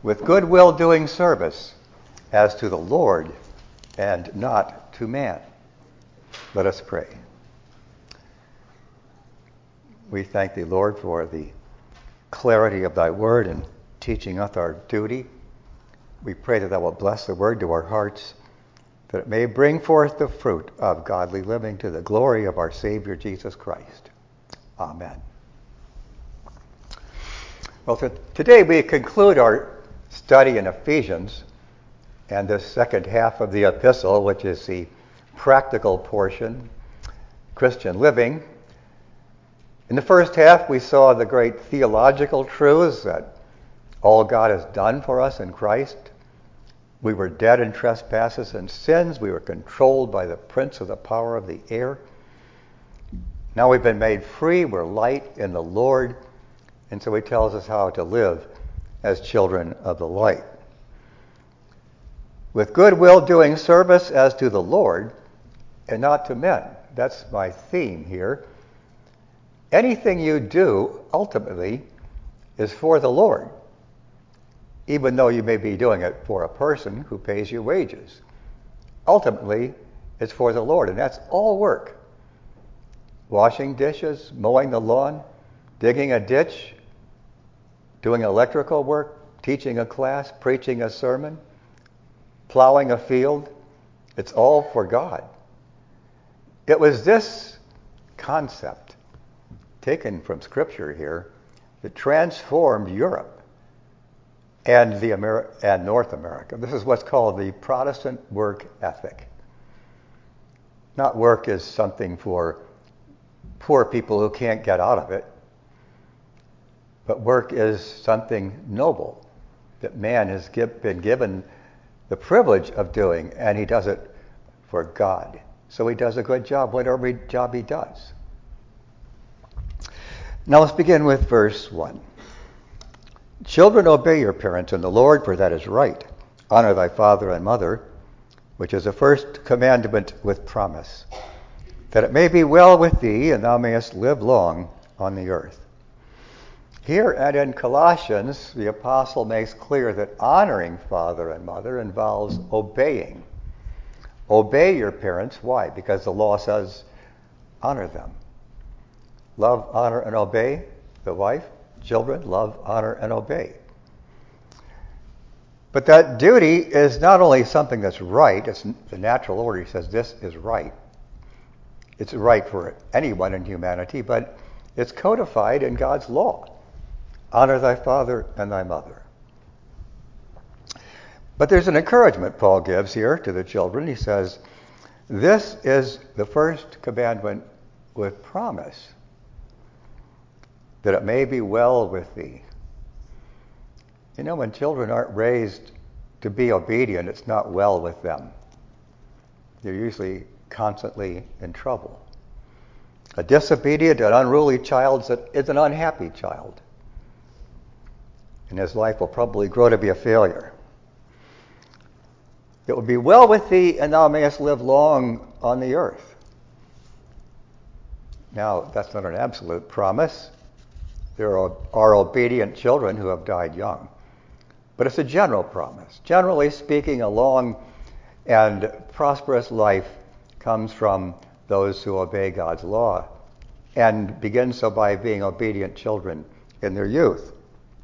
with good will doing service as to the Lord and not to man. Let us pray. We thank thee, Lord, for the clarity of thy word and teaching us our duty. We pray that thou wilt bless the word to our hearts, that it may bring forth the fruit of godly living to the glory of our Savior Jesus Christ. Amen. Well, today we conclude our study in Ephesians and the second half of the epistle, which is the practical portion, Christian living. In the first half, we saw the great theological truths that all God has done for us in Christ. We were dead in trespasses and sins. We were controlled by the prince of the power of the air. Now we've been made free. We're light in the Lord. And so he tells us how to live as children of the light. With good will doing service as to the Lord and not to men. That's my theme here. Anything you do, ultimately, is for the Lord, even though you may be doing it for a person who pays you wages. Ultimately, it's for the Lord, and that's all work. Washing dishes, mowing the lawn, digging a ditch, doing electrical work, teaching a class, preaching a sermon, plowing a field. It's all for God. It was this concept, taken from Scripture here, that transformed Europe and North America. This is what's called the Protestant work ethic. Not work is something for poor people who can't get out of it, but work is something noble that man has been given the privilege of doing, and he does it for God. So he does a good job, whatever job he does. Now let's begin with verse 1. Children, obey your parents in the Lord, for that is right. Honor thy father and mother, which is the first commandment with promise, that it may be well with thee, and thou mayest live long on the earth. Here and in Colossians, the apostle makes clear that honoring father and mother involves obeying. Obey your parents. Why? Because the law says honor them. Love, honor, and obey the wife. Children, love, honor, and obey. But that duty is not only something that's right, it's the natural order. He says this is right. It's right for anyone in humanity, but it's codified in God's law. Honor thy father and thy mother. But there's an encouragement Paul gives here to the children. He says, this is the first commandment with promise, that it may be well with thee. You know, when children aren't raised to be obedient, it's not well with them. They're usually constantly in trouble. A disobedient and unruly child is an unhappy child, and his life will probably grow to be a failure. It will be well with thee, and thou mayest live long on the earth. Now, that's not an absolute promise. There are obedient children who have died young. But it's a general promise. Generally speaking, a long and prosperous life comes from those who obey God's law, and begin so by being obedient children in their youth.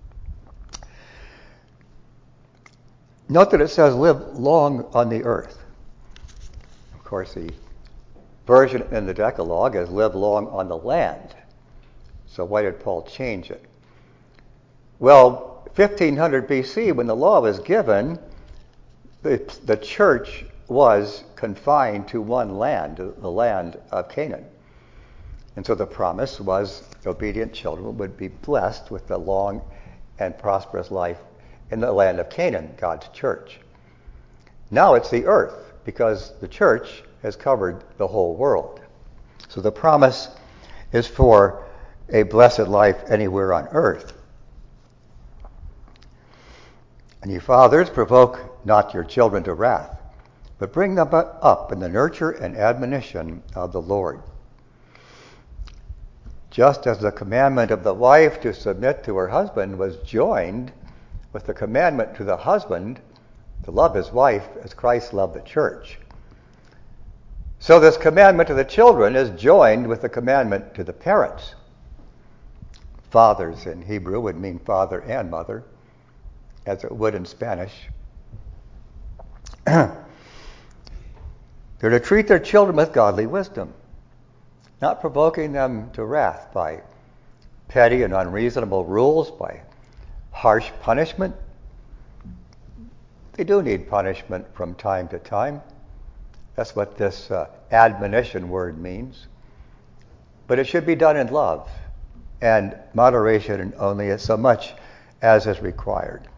Note that it says live long on the earth. Of course, the version in the Decalogue is live long on the land. So why did Paul change it? Well, 1500 BC, when the law was given, the church was confined to one land, the land of Canaan. And so the promise was obedient children would be blessed with the long and prosperous life in the land of Canaan, God's church. Now it's the earth, because the church has covered the whole world. So the promise is for a blessed life anywhere on earth. And ye fathers, provoke not your children to wrath, but bring them up in the nurture and admonition of the Lord. Just as the commandment of the wife to submit to her husband was with the commandment to the husband to love his wife as Christ loved the church. So this commandment to the children is joined with the commandment to the parents. Fathers in Hebrew would mean father and mother, as it would in Spanish. They're to treat their children with godly wisdom, not provoking them to wrath by petty and unreasonable rules, by harsh punishment. They do need punishment from time to time. That's what this admonition word means. But it should be done in love and moderation, and only so much as is required.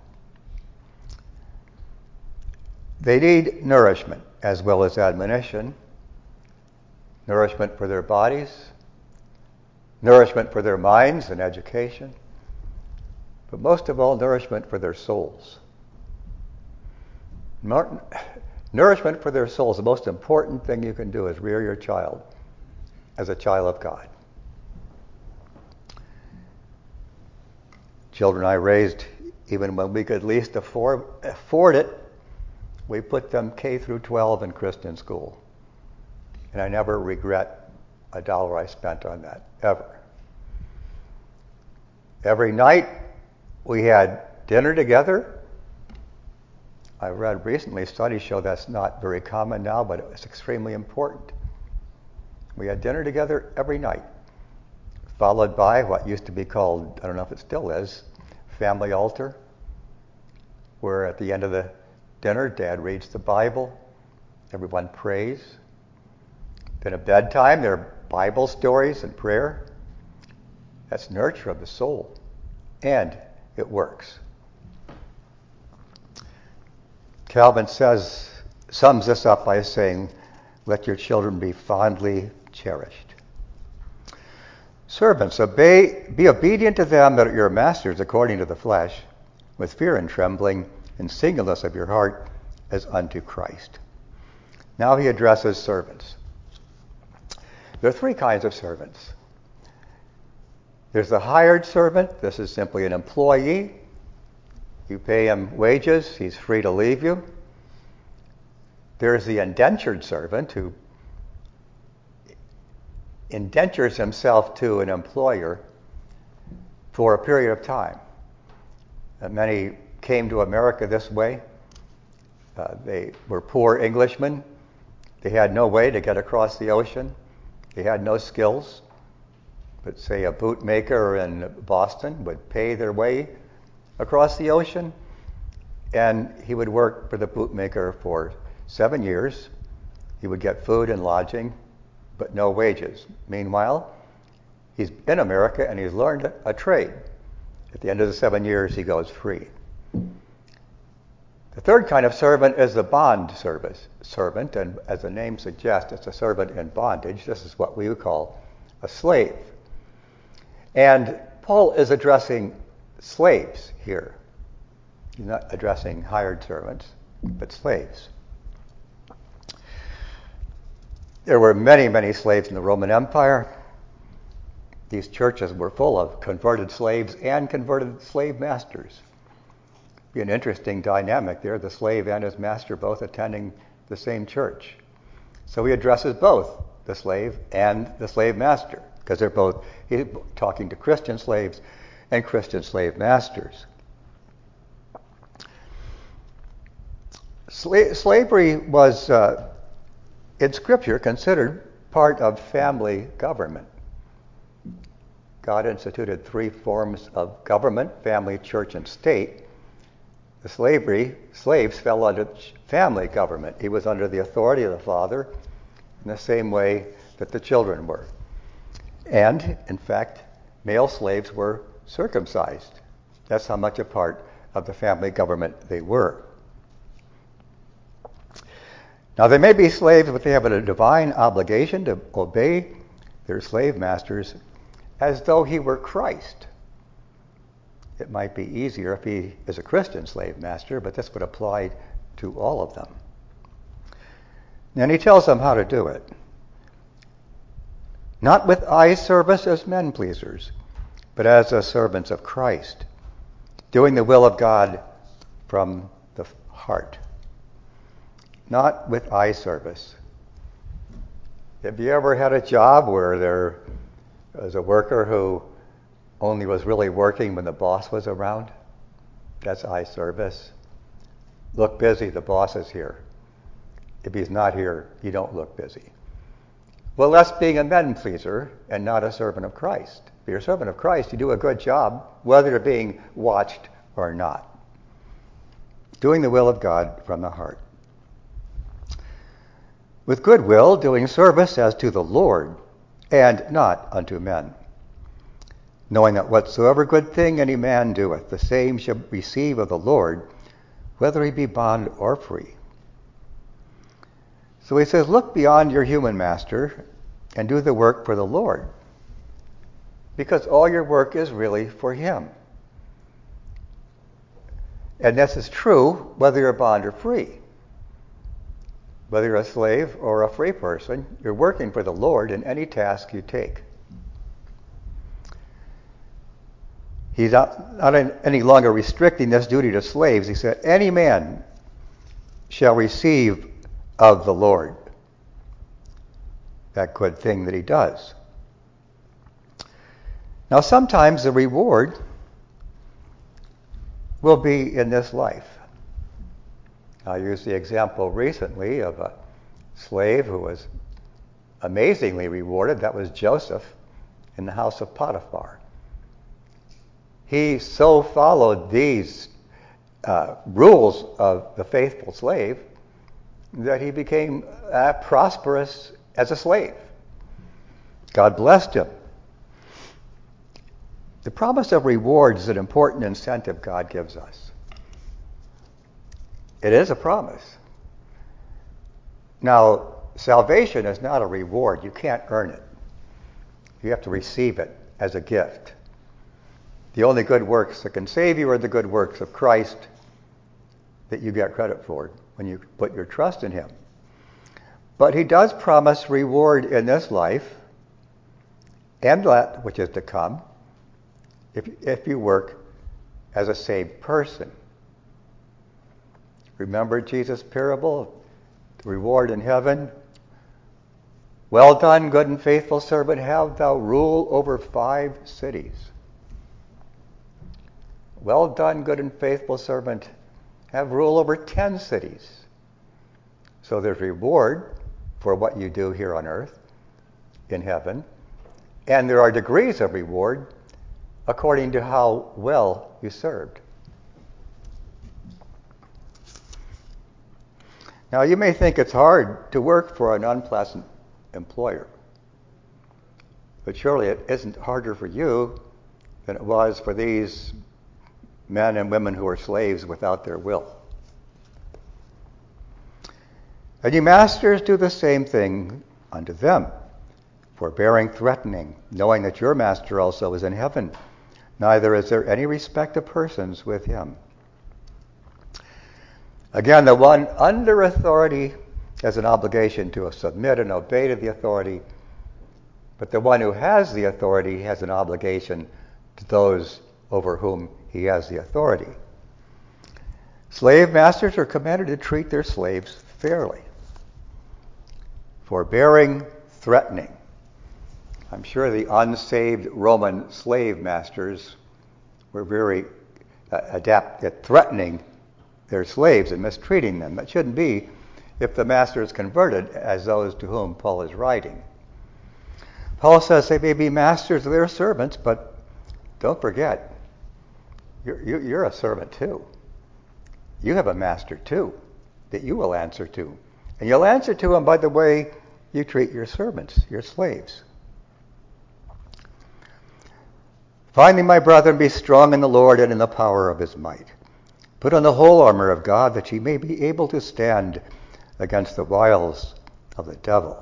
They need nourishment as well as admonition. Nourishment for their bodies, nourishment for their minds and education, but most of all, nourishment for their souls. Nourishment for their souls. The most important thing you can do is rear your child as a child of God. Children I raised, even when we could least afford it, we put them K through 12 in Christian school. And I never regret a dollar I spent on that, ever. Every night we had dinner together. I read recently, studies show that's not very common now, but it's extremely important. We had dinner together every night, followed by what used to be called, I don't know if it still is, family altar, where at the end of the dinner, Dad reads the Bible, everyone prays. Then at bedtime, there are Bible stories and prayer. That's nurture of the soul, and it works. Calvin sums this up by saying, let your children be fondly cherished. Servants, be obedient to them that are your masters according to the flesh, with fear and trembling, and singleness of your heart, as unto Christ. Now he addresses servants. There are three kinds of servants. There's the hired servant. This is simply an employee. You pay him wages, he's free to leave you. There's the indentured servant who indentures himself to an employer for a period of time. Many came to America this way. They were poor Englishmen. They had no way to get across the ocean. They had no skills. But say a bootmaker in Boston would pay their way across the ocean, and he would work for the bootmaker for 7 years. He would get food and lodging, but no wages. Meanwhile, he's in America and he's learned a trade. At the end of the 7 years, he goes free. The third kind of servant is the bond servant, and as the name suggests, it's a servant in bondage. This is what we would call a slave. And Paul is addressing slaves here. He's not addressing hired servants, but slaves. There were many, many slaves in the Roman Empire. These churches were full of converted slaves and converted slave masters. Be an interesting dynamic there, the slave and his master both attending the same church. So he addresses both the slave and the slave master, because he's talking to Christian slaves and Christian slave masters. Slavery was, in Scripture, considered part of family government. God instituted three forms of government: family, church, and state. The slaves fell under family government. He was under the authority of the father in the same way that the children were. And, in fact, male slaves were circumcised. That's how much a part of the family government they were. Now, they may be slaves, but they have a divine obligation to obey their slave masters as though he were Christ. It might be easier if he is a Christian slave master, but this would apply to all of them. And he tells them how to do it. Not with eye service as men pleasers, but as the servants of Christ, doing the will of God from the heart, not with eye service. Have you ever had a job where there was a worker who only was really working when the boss was around? That's eye service. Look busy, the boss is here. If he's not here, you don't look busy. Well, that's being a men pleaser and not a servant of Christ. If you're a servant of Christ, you do a good job, whether you're being watched or not. Doing the will of God from the heart. With good will, doing service as to the Lord, and not unto men. Knowing that whatsoever good thing any man doeth, the same shall receive of the Lord, whether he be bond or free. So he says, look beyond your human master and do the work for the Lord, because all your work is really for him. And this is true whether you're bond or free. Whether you're a slave or a free person, you're working for the Lord in any task you take. He's not any longer restricting this duty to slaves. He said, any man shall receive of the Lord that good thing that he does. Now, sometimes the reward will be in this life. I used the example recently of a slave who was amazingly rewarded. That was Joseph in the house of Potiphar. He so followed these rules of the faithful slave that he became prosperous as a slave. God blessed him. The promise of rewards is an important incentive God gives us. It is a promise. Now, salvation is not a reward. You can't earn it. You have to receive it as a gift. The only good works that can save you are the good works of Christ that you get credit for when you put your trust in him. But he does promise reward in this life and that which is to come if you work as a saved person. Remember Jesus' parable, the reward in heaven? Well done, good and faithful servant, have thou rule over 5 cities. Well done, good and faithful servant, have rule over 10 cities. So there's reward for what you do here on earth, in heaven, and there are degrees of reward according to how well you served. Now, you may think it's hard to work for an unpleasant employer, but surely it isn't harder for you than it was for these men and women who are slaves without their will. And you masters do the same thing unto them, forbearing threatening, knowing that your master also is in heaven. Neither is there any respect of persons with him. Again, the one under authority has an obligation to submit and obey to the authority, but the one who has the authority has an obligation to those over whom he has the authority. Slave masters are commanded to treat their slaves fairly. Forbearing, threatening. I'm sure the unsaved Roman slave masters were very adept at threatening their slaves and mistreating them. That shouldn't be if the master is converted as those to whom Paul is writing. Paul says they may be masters of their servants, but don't forget, you're a servant too. You have a master too that you will answer to. And you'll answer to him by the way you treat your servants, your slaves. Finally, my brethren, be strong in the Lord and in the power of his might. Put on the whole armor of God, that ye may be able to stand against the wiles of the devil.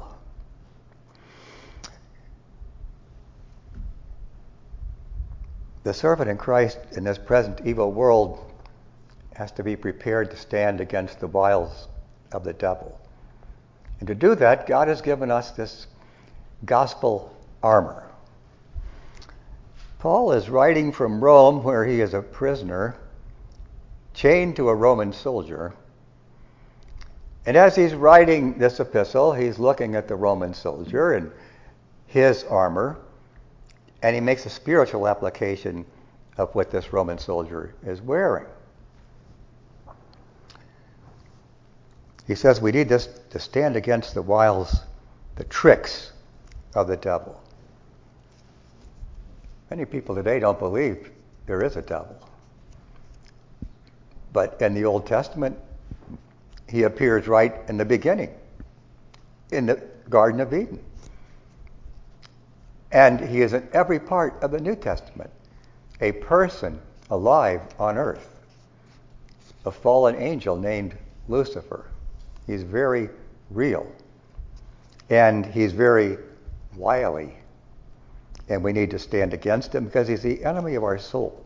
The servant in Christ in this present evil world has to be prepared to stand against the wiles of the devil. And to do that, God has given us this gospel armor. Paul is writing from Rome, where he is a prisoner, chained to a Roman soldier. And as he's writing this epistle, he's looking at the Roman soldier and his armor, and he makes a spiritual application of what this Roman soldier is wearing. He says we need this to stand against the wiles, the tricks of the devil. Many people today don't believe there is a devil. But in the Old Testament, he appears right in the beginning, in the Garden of Eden. And he is in every part of the New Testament, a person alive on earth, a fallen angel named Lucifer. He's very real, and he's very wily, and we need to stand against him because he's the enemy of our soul.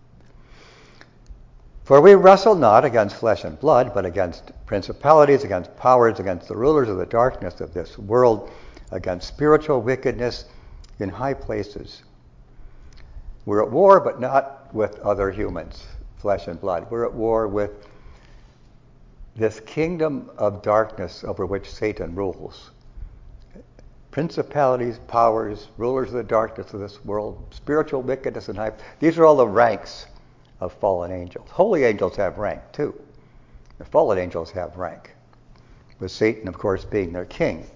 For we wrestle not against flesh and blood, but against principalities, against powers, against the rulers of the darkness of this world, against spiritual wickedness in high places. We're at war, but not with other humans, flesh and blood. We're at war with this kingdom of darkness over which Satan rules. Principalities, powers, rulers of the darkness of this world, spiritual wickedness in high. These are all the ranks of fallen angels. Holy angels have rank too. The fallen angels have rank, with Satan, of course, being their king.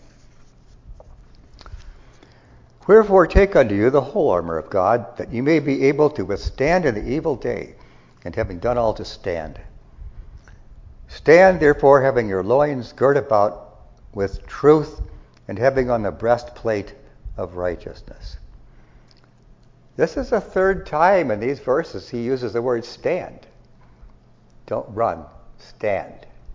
Wherefore take unto you the whole armor of God, that you may be able to withstand in the evil day, and having done all to stand. Stand therefore, having your loins girt about with truth, and having on the breastplate of righteousness. This is the third time in these verses he uses the word stand. Don't run, stand.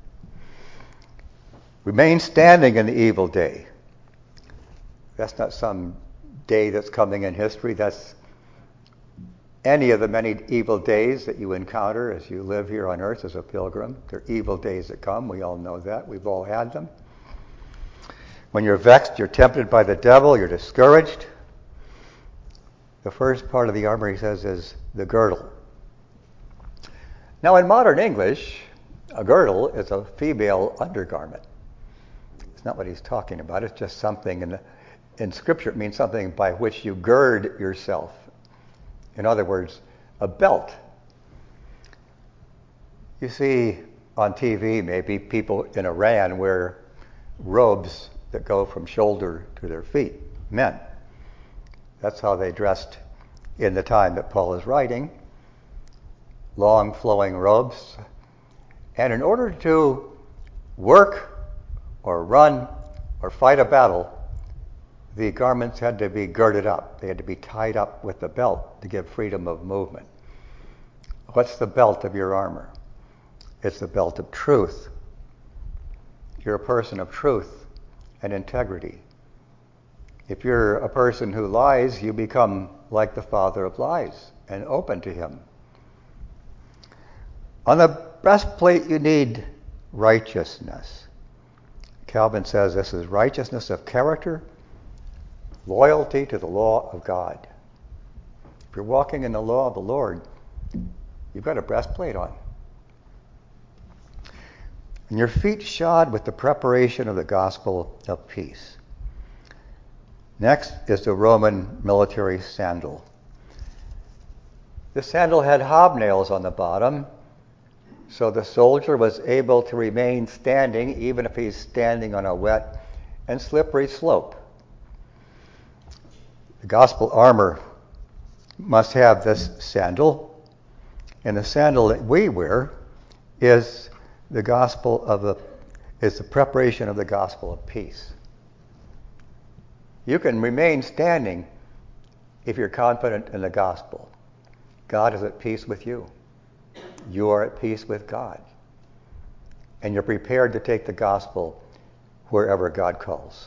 Remain standing in the evil day. That's not some day that's coming in history. That's any of the many evil days that you encounter as you live here on earth as a pilgrim. They're evil days that come. We all know that. We've all had them. When you're vexed, you're tempted by the devil, you're discouraged. The first part of the armor, he says, is the girdle. Now, in modern English, a girdle is a female undergarment. It's not what he's talking about. It's just something, in Scripture, it means something by which you gird yourself. In other words, a belt. You see on TV, maybe people in Iran wear robes that go from shoulder to their feet, men. That's how they dressed in the time that Paul is writing. Long flowing robes. And in order to work or run or fight a battle, the garments had to be girded up. They had to be tied up with the belt to give freedom of movement. What's the belt of your armor? It's the belt of truth. You're a person of truth and integrity. If you're a person who lies, you become like the father of lies and open to him. On the breastplate, you need righteousness. Calvin says this is righteousness of character, loyalty to the law of God. If you're walking in the law of the Lord, you've got a breastplate on. And your feet shod with the preparation of the gospel of peace. Next is the Roman military sandal. The sandal had hobnails on the bottom, so the soldier was able to remain standing even if he's standing on a wet and slippery slope. The gospel armor must have this sandal, and the sandal that we wear is the preparation of the gospel of peace. You can remain standing if you're confident in the gospel. God is at peace with you. You are at peace with God. And you're prepared to take the gospel wherever God calls.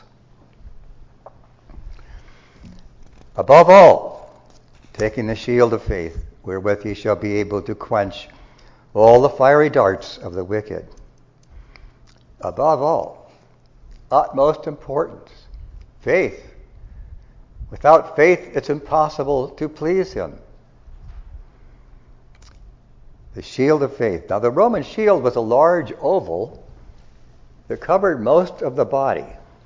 Above all, taking the shield of faith, wherewith ye shall be able to quench all the fiery darts of the wicked. Above all, utmost importance, faith. Without faith, it's impossible to please him. The shield of faith. Now the Roman shield was a large oval that covered most of the body.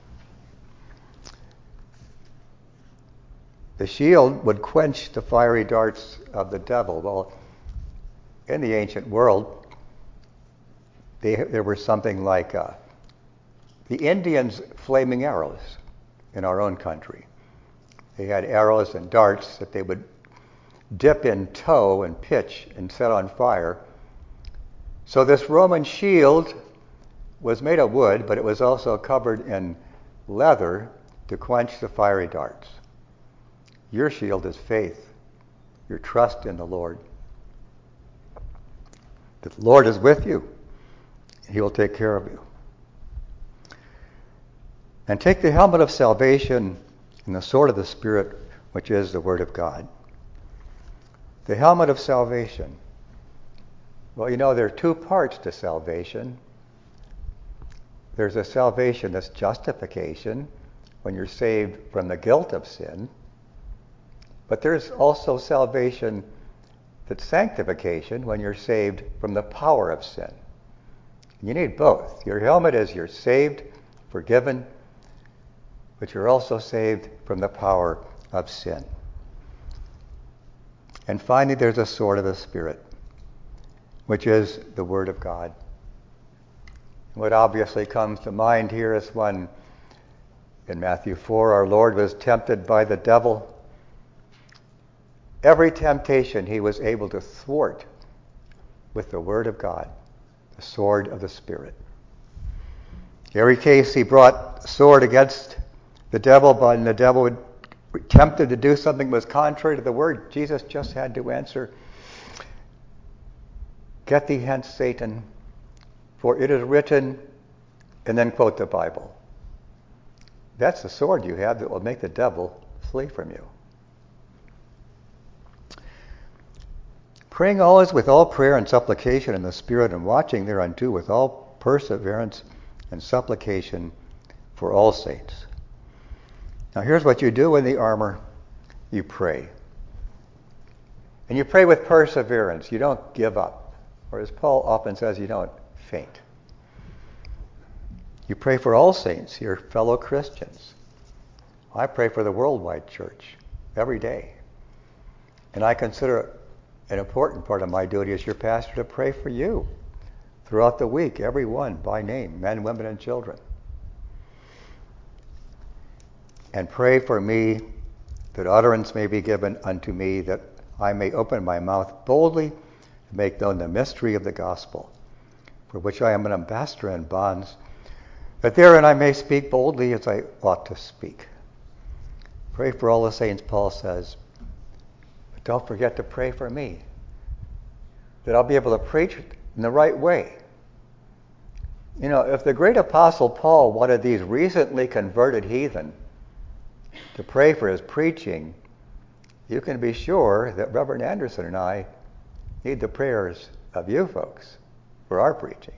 The shield would quench the fiery darts of the devil. Well, in the ancient world, there were something like the Indians' flaming arrows in our own country. They had arrows and darts that they would dip in tow and pitch and set on fire. So this Roman shield was made of wood, but it was also covered in leather to quench the fiery darts. Your shield is faith, your trust in the Lord. The Lord is with you. He will take care of you. And take the helmet of salvation and the sword of the Spirit, which is the Word of God. The helmet of salvation. Well, you know, there are two parts to salvation. There's a salvation that's justification, when you're saved from the guilt of sin. But there's also salvation that's sanctification, when you're saved from the power of sin. You need both. Your helmet is you're saved, forgiven, but you're also saved from the power of sin. And finally, there's a sword of the Spirit, which is the Word of God. What obviously comes to mind here is when, in Matthew 4, our Lord was tempted by the devil. Every temptation he was able to thwart with the Word of God, the sword of the Spirit. Every case he brought sword against the devil, but when the devil would tempted to do something that was contrary to the Word, Jesus just had to answer, "Get thee hence, Satan, for it is written," and then quote the Bible. That's the sword you have that will make the devil flee from you. Praying always with all prayer and supplication in the Spirit, and watching thereunto with all perseverance and supplication for all saints. Now here's what you do in the armor. You pray. And you pray with perseverance. You don't give up. Or as Paul often says, you don't faint. You pray for all saints, your fellow Christians. I pray for the worldwide church every day. And I consider an important part of my duty as your pastor to pray for you throughout the week, everyone by name, men, women, and children. And pray for me that utterance may be given unto me, that I may open my mouth boldly to make known the mystery of the gospel, for which I am an ambassador in bonds, that therein I may speak boldly as I ought to speak. Pray for all the saints, Paul says, but don't forget to pray for me, that I'll be able to preach in the right way. You know, if the great apostle Paul wanted these recently converted heathen to pray for his preaching, you can be sure that Reverend Anderson and I need the prayers of you folks for our preaching.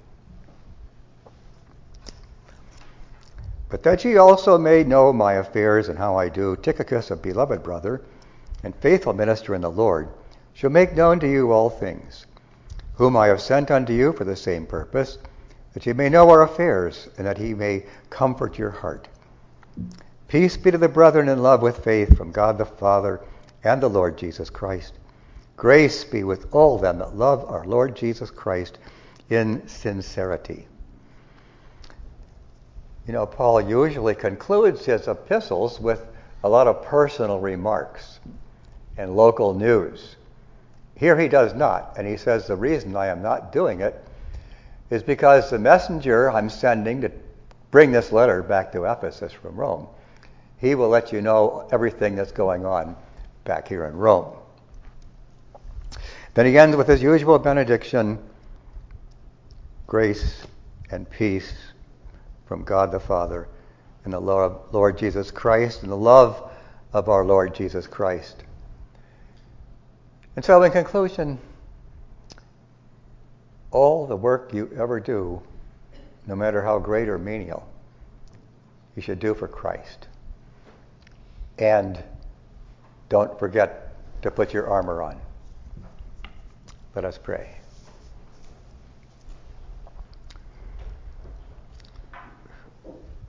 But that ye also may know my affairs and how I do, Tychicus, a beloved brother and faithful minister in the Lord, shall make known to you all things, whom I have sent unto you for the same purpose, that ye may know our affairs, and that he may comfort your heart. Peace be to the brethren in love with faith, from God the Father and the Lord Jesus Christ. Grace be with all them that love our Lord Jesus Christ in sincerity. You know, Paul usually concludes his epistles with a lot of personal remarks and local news. Here he does not, and he says the reason I am not doing it is because the messenger I'm sending to bring this letter back to Ephesus from Rome, he will let you know everything that's going on back here in Rome. Then he ends with his usual benediction, grace and peace from God the Father and the Lord Jesus Christ, and the love of our Lord Jesus Christ. And so in conclusion, all the work you ever do, no matter how great or menial, you should do for Christ. And don't forget to put your armor on. Let us pray.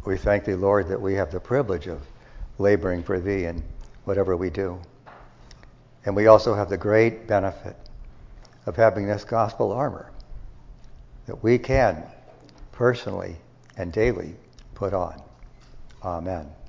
We thank thee, Lord, that we have the privilege of laboring for thee in whatever we do. And we also have the great benefit of having this gospel armor that we can personally and daily put on. Amen.